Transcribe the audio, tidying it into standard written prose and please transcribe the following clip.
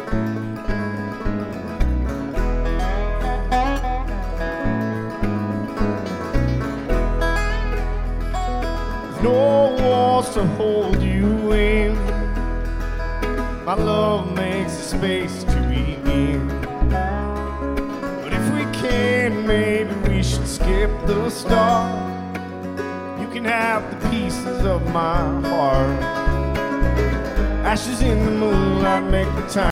No walls to hold you in. My love makes a space to begin. But if we can, maybe we should skip the start. You can have the pieces of my heart. Ashes in the moonlight make the time